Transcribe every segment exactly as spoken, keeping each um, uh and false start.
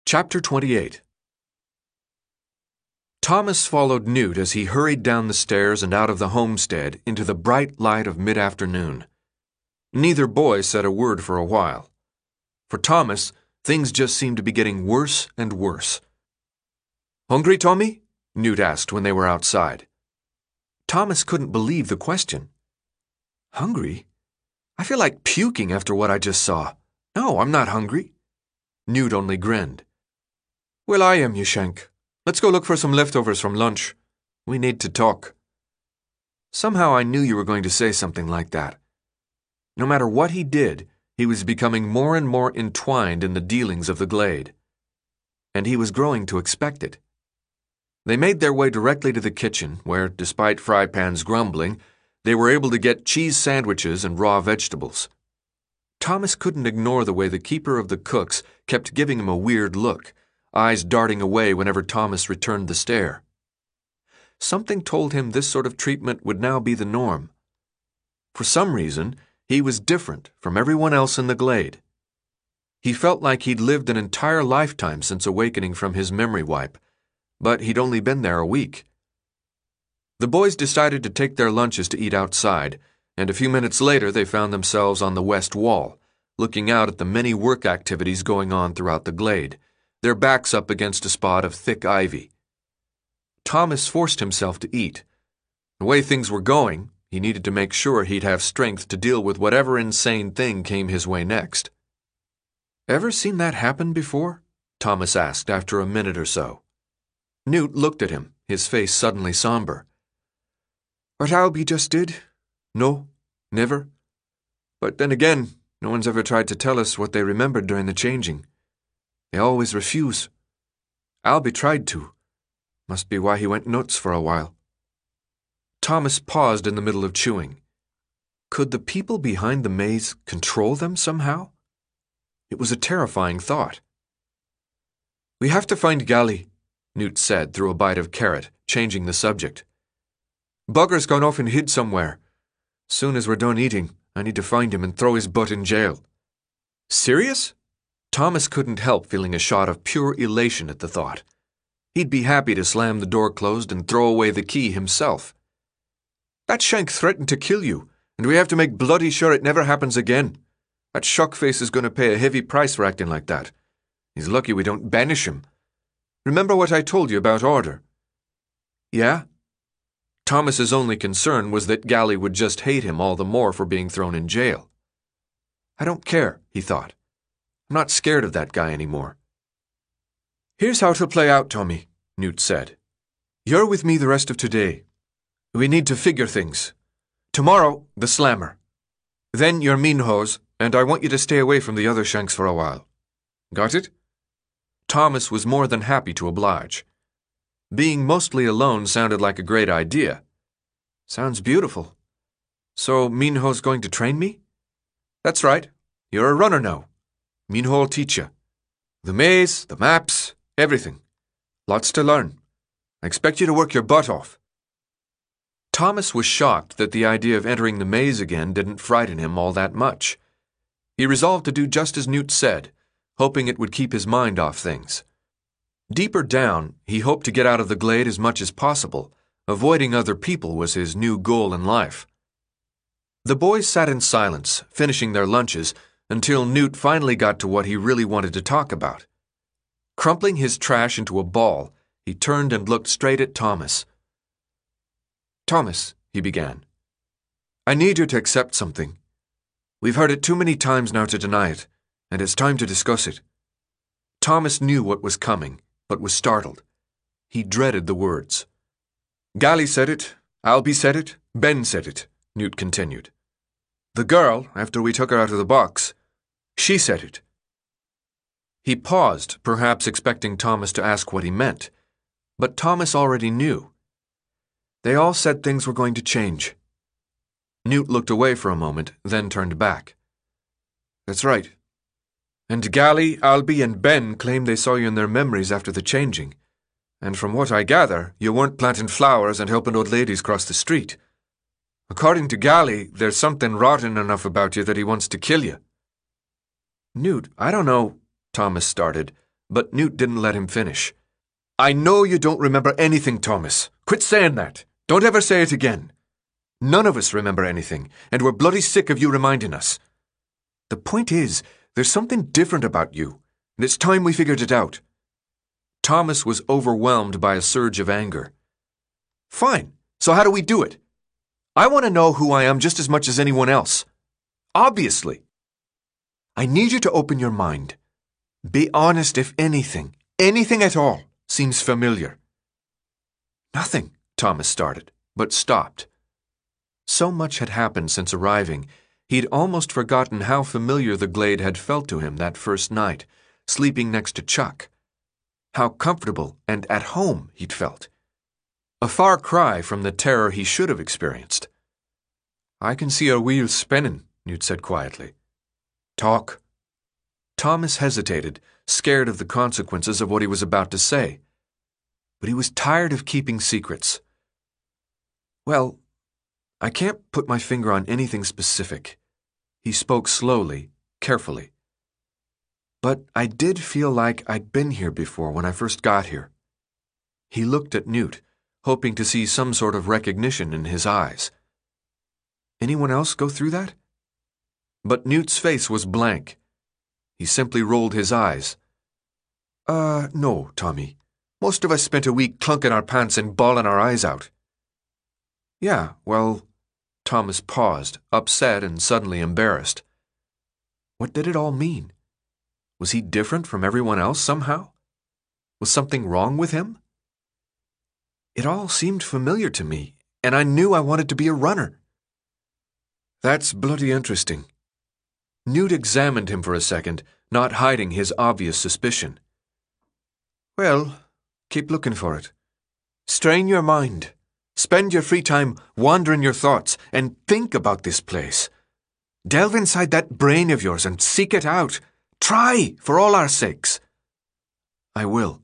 Chapter twenty-eight. Thomas followed Newt as he hurried down the stairs and out of the homestead into the bright light of mid-afternoon. Neither boy said a word for a while. For Thomas, things just seemed to be getting worse and worse. "Hungry, Tommy?" Newt asked when they were outside. Thomas couldn't believe the question. "Hungry? I feel like puking after what I just saw. No, I'm not hungry." Newt only grinned. "Well, I am, you shank. Let's go look for some leftovers from lunch. We need to talk." Somehow I knew you were going to say something like that. No matter what he did, he was becoming more and more entwined in the dealings of the Glade. And he was growing to expect it. They made their way directly to the kitchen, where, despite Fry Pan's grumbling, they were able to get cheese sandwiches and raw vegetables. Thomas couldn't ignore the way the keeper of the cooks kept giving him a weird look, eyes darting away whenever Thomas returned the stare. Something told him this sort of treatment would now be the norm. For some reason, he was different from everyone else in the Glade. He felt like he'd lived an entire lifetime since awakening from his memory wipe, but he'd only been there a week. The boys decided to take their lunches to eat outside, and a few minutes later they found themselves on the west wall, looking out at the many work activities going on throughout the Glade, their backs up against a spot of thick ivy. Thomas forced himself to eat. The way things were going, he needed to make sure he'd have strength to deal with whatever insane thing came his way next. "Ever seen that happen before?" Thomas asked after a minute or so. Newt looked at him, his face suddenly somber. "What Albie just did? No, never. But then again, no one's ever tried to tell us what they remembered during the changing. They always refuse. Albie tried to. Must be why he went nuts for a while." Thomas paused in the middle of chewing. Could the people behind the maze control them somehow? It was a terrifying thought. "We have to find Gally," Newt said through a bite of carrot, changing the subject. "Bugger's gone off and hid somewhere. Soon as we're done eating, I need to find him and throw his butt in jail." "Serious?" Thomas couldn't help feeling a shot of pure elation at the thought. He'd be happy to slam the door closed and throw away the key himself. "That shank threatened to kill you, and we have to make bloody sure it never happens again. That shockface is going to pay a heavy price for acting like that. He's lucky we don't banish him. Remember what I told you about order?" "Yeah?" Thomas's only concern was that Gally would just hate him all the more for being thrown in jail. "I don't care," he thought. "I'm not scared of that guy anymore." "Here's how it'll play out, Tommy," Newt said. "You're with me the rest of today. We need to figure things. Tomorrow, the slammer. Then your Minhos, and I want you to stay away from the other shanks for a while. Got it?" Thomas was more than happy to oblige. Being mostly alone sounded like a great idea. "Sounds beautiful. So Minho's going to train me?" "That's right. You're a runner now. Minho'll teach you. The maze, the maps, everything. Lots to learn. I expect you to work your butt off." Thomas was shocked that the idea of entering the maze again didn't frighten him all that much. He resolved to do just as Newt said, hoping it would keep his mind off things. Deeper down, he hoped to get out of the Glade as much as possible. Avoiding other people was his new goal in life. The boys sat in silence, finishing their lunches, until Newt finally got to what he really wanted to talk about. Crumpling his trash into a ball, he turned and looked straight at Thomas. "Thomas," he began, "I need you to accept something. We've heard it too many times now to deny it, and it's time to discuss it." Thomas knew what was coming, but was startled. He dreaded the words. "Gally said it, Albie said it, Ben said it," Newt continued. "The girl, after we took her out of the box, she said it." He paused, perhaps expecting Thomas to ask what he meant, but Thomas already knew. They all said things were going to change. Newt looked away for a moment, then turned back. "That's right. And Gally, Albie, and Ben claim they saw you in their memories after the changing. And from what I gather, you weren't planting flowers and helping old ladies cross the street. According to Gally, there's something rotten enough about you that he wants to kill you." "Newt, I don't know," Thomas started, but Newt didn't let him finish. I know you don't remember anything, Thomas. Quit saying that. Don't ever say it again. None of us remember anything, and we're bloody sick of you reminding us. The point is, there's something different about you, and it's time we figured it out. Thomas was overwhelmed by a surge of anger. Fine, so how do we do it? I want to know who I am just as much as anyone else. Obviously. I need you to open your mind. Be honest if anything, anything at all, seems familiar. Nothing, Thomas started, but stopped. So much had happened since arriving, he'd almost forgotten how familiar the glade had felt to him that first night, sleeping next to Chuck. How comfortable and at home he'd felt. A far cry from the terror he should have experienced. I can see our wheels spinning, Newt said quietly. Talk. Thomas hesitated, scared of the consequences of what he was about to say. But he was tired of keeping secrets. Well, I can't put my finger on anything specific. He spoke slowly, carefully. But I did feel like I'd been here before when I first got here. He looked at Newt, hoping to see some sort of recognition in his eyes. Anyone else go through that? But Newt's face was blank. He simply rolled his eyes. Uh, no, Tommy. Most of us spent a week clunking our pants and bawling our eyes out. Yeah, well... Thomas paused, upset and suddenly embarrassed. What did it all mean? Was he different from everyone else somehow? Was something wrong with him? It all seemed familiar to me, and I knew I wanted to be a runner. That's bloody interesting. Newt examined him for a second, not hiding his obvious suspicion. Well, keep looking for it. Strain your mind. Spend your free time wandering your thoughts and think about this place. Delve inside that brain of yours and seek it out. Try, for all our sakes. I will.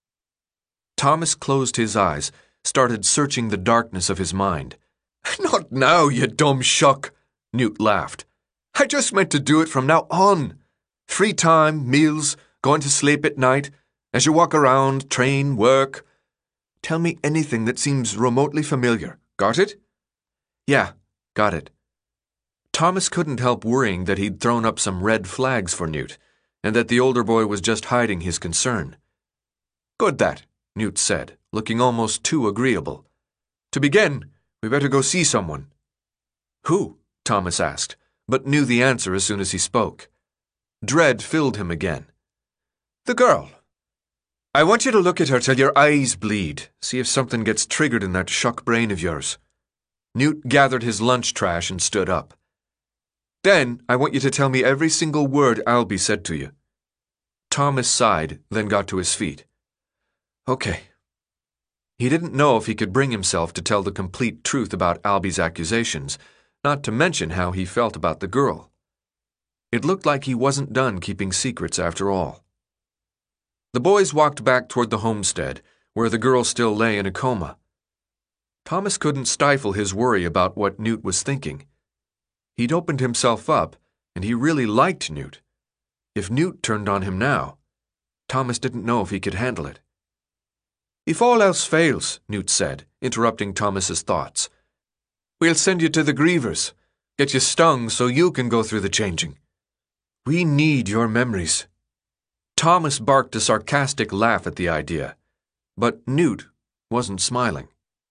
Thomas closed his eyes, started searching the darkness of his mind. Not now, you dumb shuck, Newt laughed. I just meant to do it from now on. Free time, meals, going to sleep at night, as you walk around, train, work. Tell me anything that seems remotely familiar. Got it? Yeah, got it. Thomas couldn't help worrying that he'd thrown up some red flags for Newt, and that the older boy was just hiding his concern. Good that, Newt said, looking almost too agreeable. To begin, we better go see someone. Who? Thomas asked, but knew the answer as soon as he spoke. Dread filled him again. The girl. I want you to look at her till your eyes bleed, see if something gets triggered in that shuck brain of yours. Newt gathered his lunch trash and stood up. Then I want you to tell me every single word Albie said to you. Thomas sighed, then got to his feet. Okay. He didn't know if he could bring himself to tell the complete truth about Albie's accusations, not to mention how he felt about the girl. It looked like he wasn't done keeping secrets after all. The boys walked back toward the homestead, where the girl still lay in a coma. Thomas couldn't stifle his worry about what Newt was thinking. He'd opened himself up, and he really liked Newt. If Newt turned on him now, Thomas didn't know if he could handle it. If all else fails, Newt said, interrupting Thomas's thoughts, we'll send you to the Grievers, get you stung so you can go through the changing. We need your memories. Thomas barked a sarcastic laugh at the idea, but Newt wasn't smiling.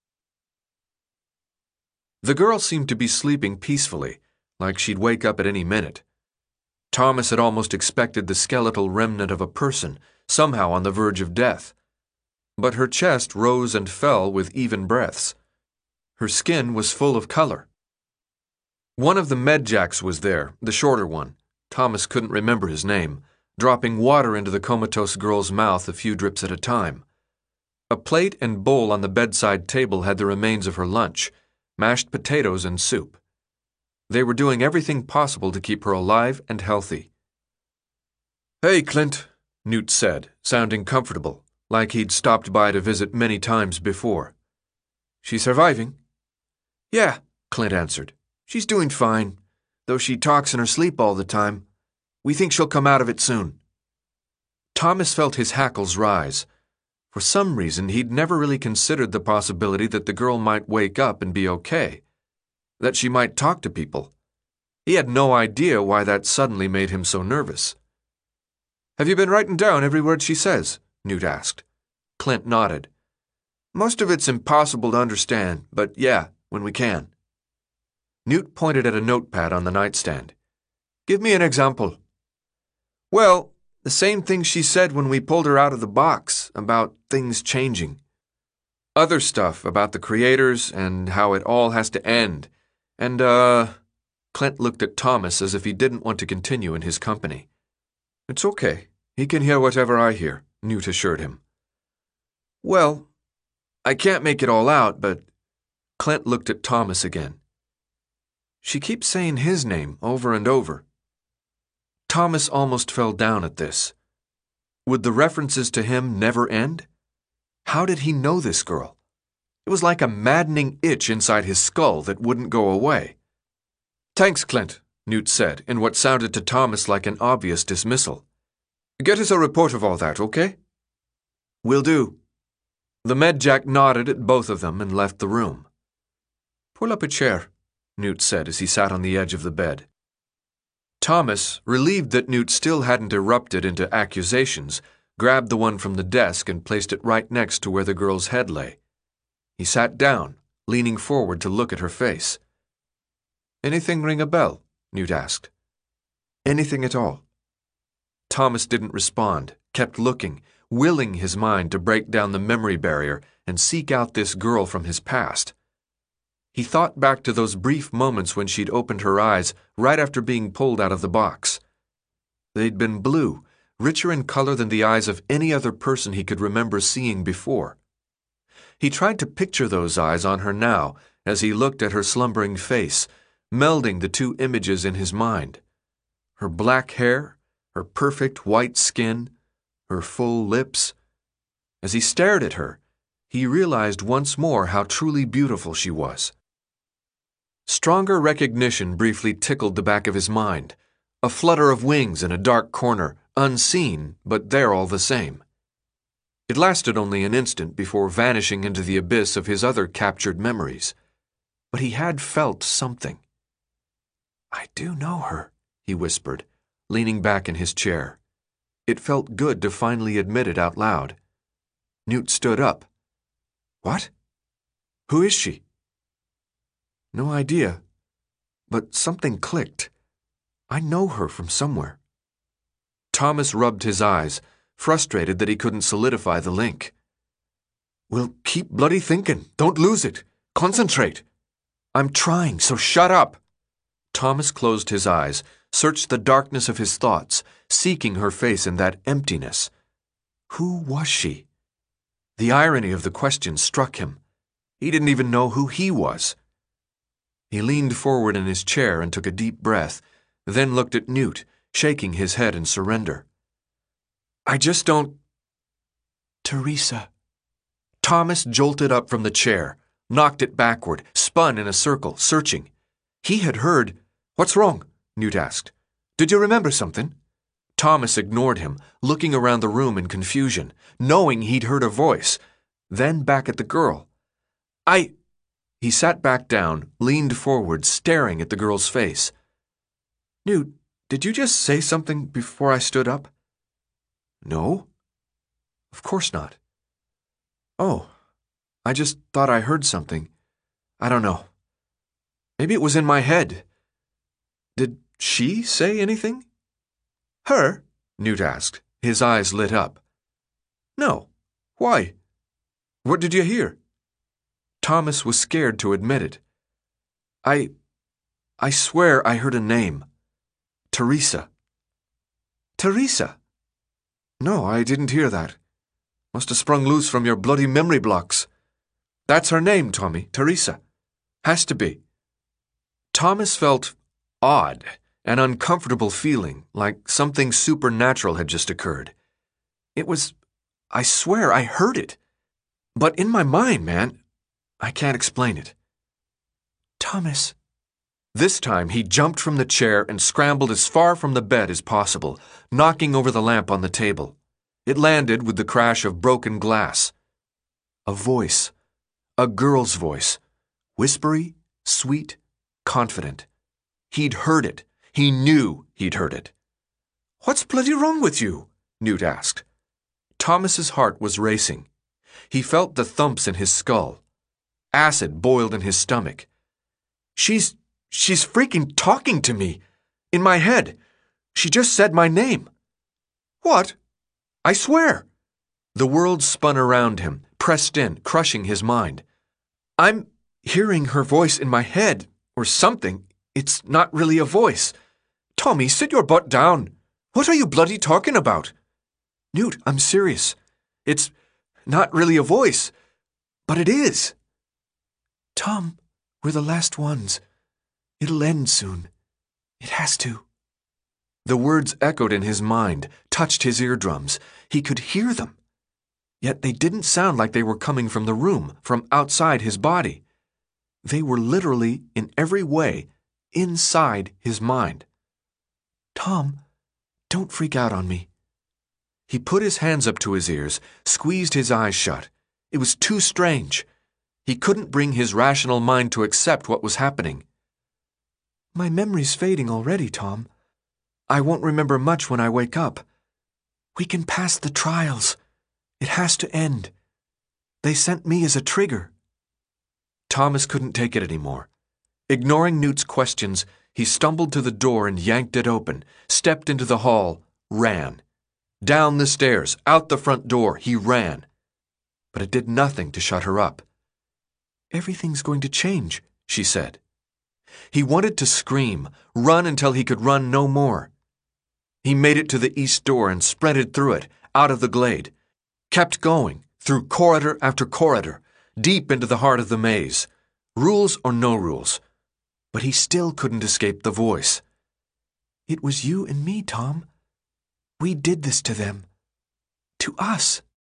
The girl seemed to be sleeping peacefully, like she'd wake up at any minute. Thomas had almost expected the skeletal remnant of a person, somehow on the verge of death. But her chest rose and fell with even breaths. Her skin was full of color. One of the medjacks was there, the shorter one. Thomas couldn't remember his name, dropping water into the comatose girl's mouth a few drips at a time. A plate and bowl on the bedside table had the remains of her lunch, mashed potatoes and soup. They were doing everything possible to keep her alive and healthy. Hey, Clint, Newt said, sounding comfortable, like he'd stopped by to visit many times before. She surviving? Yeah, Clint answered. She's doing fine, though she talks in her sleep all the time. We think she'll come out of it soon. Thomas felt his hackles rise. For some reason, he'd never really considered the possibility that the girl might wake up and be okay, that she might talk to people. He had no idea why that suddenly made him so nervous. "Have you been writing down every word she says?" Newt asked. Clint nodded. "Most of it's impossible to understand, but yeah, when we can." Newt pointed at a notepad on the nightstand. "Give me an example." "Well, the same thing she said when we pulled her out of the box, about things changing. Other stuff about the creators and how it all has to end. And, uh... Clint looked at Thomas as if he didn't want to continue in his company. "It's okay. He can hear whatever I hear," Newt assured him. "Well, I can't make it all out, but..." Clint looked at Thomas again. "She keeps saying his name over and over." Thomas almost fell down at this. Would the references to him never end? How did he know this girl? It was like a maddening itch inside his skull that wouldn't go away. "Thanks, Clint," Newt said, in what sounded to Thomas like an obvious dismissal. "Get us a report of all that, okay?" "Will do." The medjack nodded at both of them and left the room. "Pull up a chair," Newt said as he sat on the edge of the bed. Thomas, relieved that Newt still hadn't erupted into accusations, grabbed the one from the desk and placed it right next to where the girl's head lay. He sat down, leaning forward to look at her face. "Anything ring a bell?" Newt asked. "Anything at all." Thomas didn't respond, kept looking, willing his mind to break down the memory barrier and seek out this girl from his past. He thought back to those brief moments when she'd opened her eyes right after being pulled out of the box. They'd been blue, richer in color than the eyes of any other person he could remember seeing before. He tried to picture those eyes on her now as he looked at her slumbering face, melding the two images in his mind. Her black hair, her perfect white skin, her full lips. As he stared at her, he realized once more how truly beautiful she was. Stronger recognition briefly tickled the back of his mind, a flutter of wings in a dark corner, unseen, but there all the same. It lasted only an instant before vanishing into the abyss of his other captured memories. But he had felt something. "I do know her," he whispered, leaning back in his chair. It felt good to finally admit it out loud. Newt stood up. "What? Who is she?" "No idea. But something clicked. I know her from somewhere." Thomas rubbed his eyes, frustrated that he couldn't solidify the link. "Well, keep bloody thinking. Don't lose it. Concentrate." "I'm trying, so shut up." Thomas closed his eyes, searched the darkness of his thoughts, seeking her face in that emptiness. Who was she? The irony of the question struck him. He didn't even know who he was. He leaned forward in his chair and took a deep breath, then looked at Newt, shaking his head in surrender. "I just don't—" "Teresa." Thomas jolted up from the chair, knocked it backward, spun in a circle, searching. He had heard— "What's wrong?" Newt asked. "Did you remember something?" Thomas ignored him, looking around the room in confusion, knowing he'd heard a voice, then back at the girl. I... He sat back down, leaned forward, staring at the girl's face. "Newt, did you just say something before I stood up?" "No. Of course not." "Oh, I just thought I heard something. I don't know. Maybe it was in my head. Did she say anything?" "Her?" Newt asked. His eyes lit up. "No. Why? What did you hear?" Thomas was scared to admit it. I... I swear I heard a name. Teresa." "Teresa?" "No, I didn't hear that. Must have sprung loose from your bloody memory blocks. That's her name, Tommy, Teresa. Has to be." Thomas felt odd, an uncomfortable feeling, like something supernatural had just occurred. It was... I swear I heard it. But in my mind, man, I can't explain it. "Thomas." This time he jumped from the chair and scrambled as far from the bed as possible, knocking over the lamp on the table. It landed with the crash of broken glass. A voice. A girl's voice. Whispery, sweet, confident. He'd heard it. He knew he'd heard it. "What's bloody wrong with you?" Newt asked. Thomas's heart was racing. He felt the thumps in his skull. Acid boiled in his stomach. She's, she's freaking talking to me. In my head. She just said my name. What? I swear. The world spun around him, pressed in, crushing his mind. I'm hearing her voice in my head, or something. It's not really a voice. Tommy, sit your butt down. What are you bloody talking about? Newt, I'm serious. It's not really a voice, but it is. Tom, we're the last ones. It'll end soon. It has to. The words echoed in his mind, touched his eardrums. He could hear them. Yet they didn't sound like they were coming from the room, from outside his body. They were literally, in every way, inside his mind. Tom, don't freak out on me. He put his hands up to his ears, squeezed his eyes shut. It was too strange. He couldn't bring his rational mind to accept what was happening. My memory's fading already, Tom. I won't remember much when I wake up. We can pass the trials. It has to end. They sent me as a trigger. Thomas couldn't take it anymore. Ignoring Newt's questions, he stumbled to the door and yanked it open, stepped into the hall, ran. Down the stairs, out the front door, he ran. But it did nothing to shut her up. Everything's going to change, she said. He wanted to scream, run until he could run no more. He made it to the east door and sprinted through it, out of the glade. Kept going, through corridor after corridor, deep into the heart of the maze. Rules or no rules. But he still couldn't escape the voice. It was you and me, Tom. We did this to them. To us.